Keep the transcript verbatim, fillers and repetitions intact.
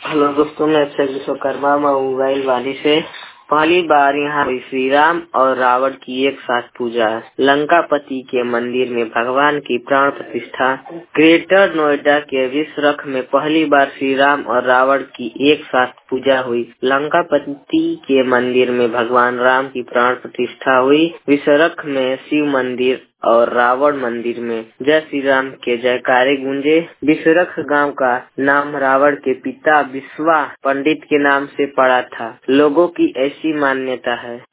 Hello दोस्तों, मैं Akshay Vishwakarma mobile वाली से पहली बार यहाँ हुई श्री राम और रावण की एक साथ पूजा। लंकापति के मंदिर में भगवान की प्राण प्रतिष्ठा। ग्रेटर नोएडा के विश्वरख में पहली बार श्री राम और रावण की एक साथ पूजा हुई। लंकापति के मंदिर में भगवान राम की प्राण प्रतिष्ठा हुई। विश्वरख में शिव मंदिर और रावण मंदिर में जय श्री राम के जयकारे गूंजे। विश्वरख गांव का नाम रावण के पिता विश्वा पंडित के नाम से पड़ा था। लोगों की ऐसी मान्यता है।